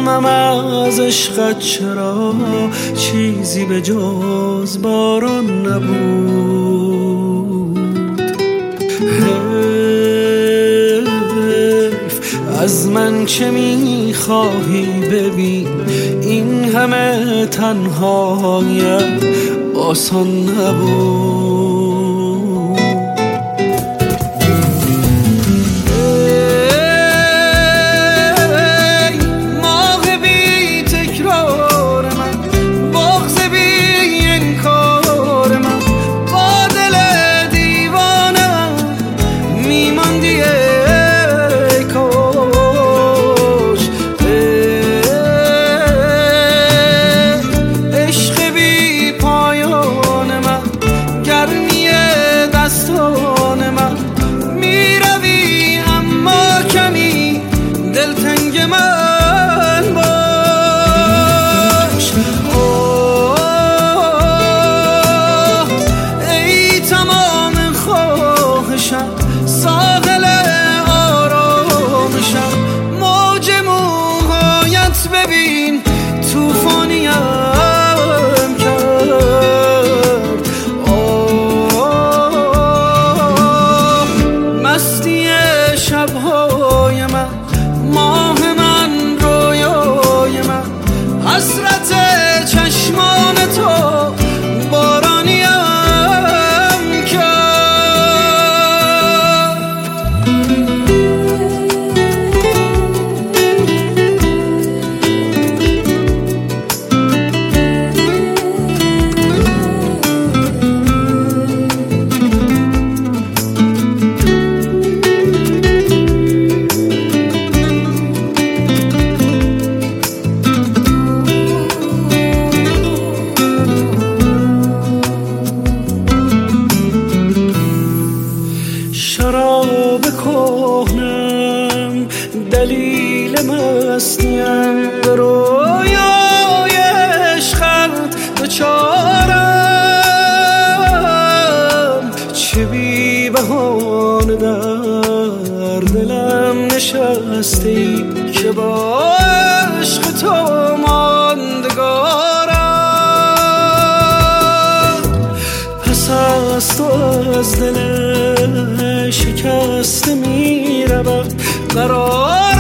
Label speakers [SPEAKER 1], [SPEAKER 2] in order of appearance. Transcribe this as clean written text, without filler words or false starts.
[SPEAKER 1] فهمم از عشقت چرا چیزی به جز باران نبود. حیف از من چه میخواهی ببین، این همه تنهایم آسان نبود. ساحل آرامشم، موج موهایت ببین توفانیم کرد. مستی شبهای من، ماه من، رویای من، حسرت چشمان تو بارانیم شراب کهنم، دلیل مستیم، به رویای عشقت دچارم. چه بی بهانه در دلم نشسته ای که با عشق تو ماندگارم. پس از تو از دل شکسته می رود قرار